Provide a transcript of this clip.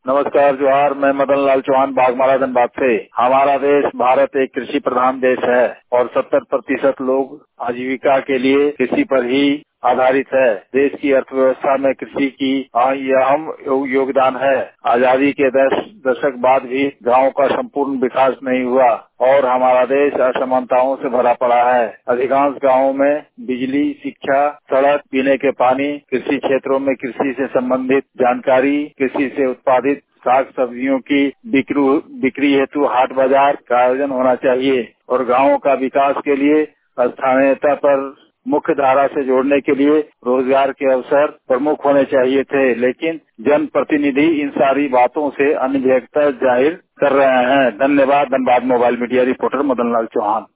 नमस्कार जोहार। मैं मदन लाल चौहान बागमारा धनबाद से। हमारा देश भारत एक कृषि प्रधान देश है और 70% लोग आजीविका के लिए कृषि पर ही आधारित है। देश की अर्थव्यवस्था में कृषि की अहम योगदान है। आजादी के 10 दशक बाद भी गांव का संपूर्ण विकास नहीं हुआ और हमारा देश असमानताओं से भरा पड़ा है। अधिकांश गांवों में बिजली, शिक्षा, सड़क, पीने के पानी, कृषि क्षेत्रों में कृषि से संबंधित जानकारी, कृषि से उत्पादित साग सब्जियों की बिक्री हेतु हाट बाजार का आयोजन होना चाहिए और गांवों का विकास के लिए स्थानीयता पर मुख्य धारा से जोड़ने के लिए रोजगार के अवसर प्रमुख होने चाहिए थे, लेकिन जनप्रतिनिधि इन सारी बातों से अनभिज्ञता जाहिर कर रहे हैं। धन्यवाद। Dhanbad mobile media reporter Madan Lal Chauhan.